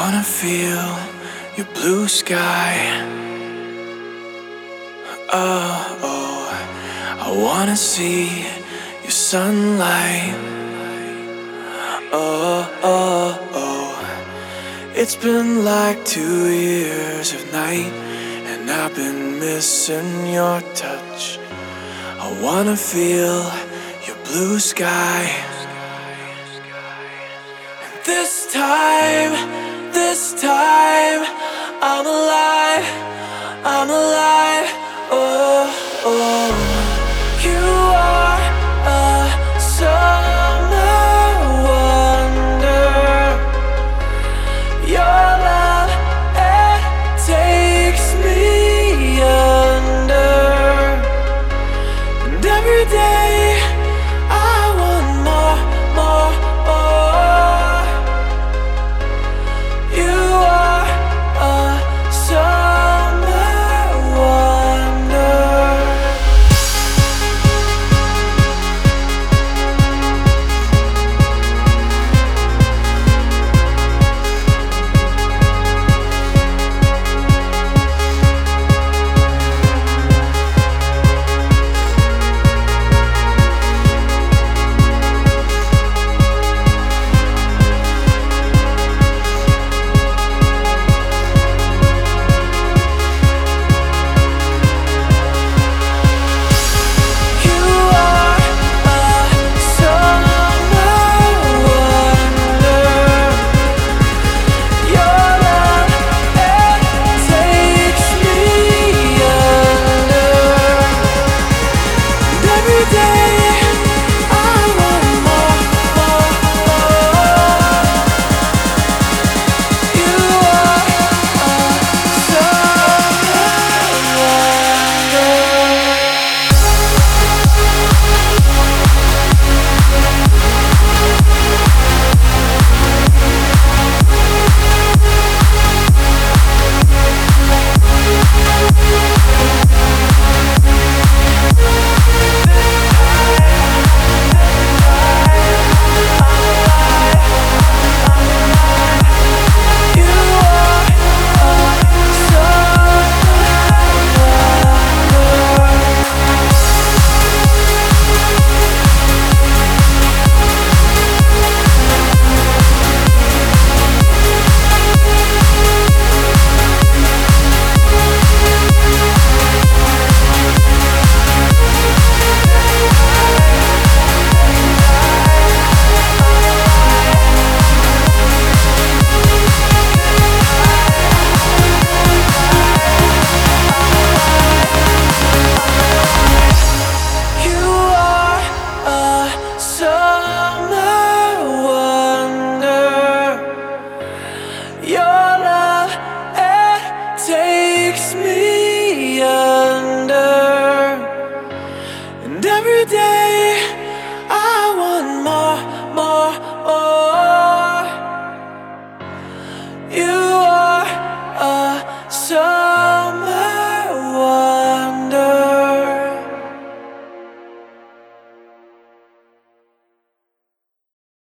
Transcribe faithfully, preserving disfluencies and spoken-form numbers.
wanna feel your blue sky. Oh, oh, I wanna see your sunlight. Oh, oh, oh, it's been like two years of night, and I've been missing your touch. I wanna feel your blue sky. And this time, this time, I'm alive, I'm alive, oh.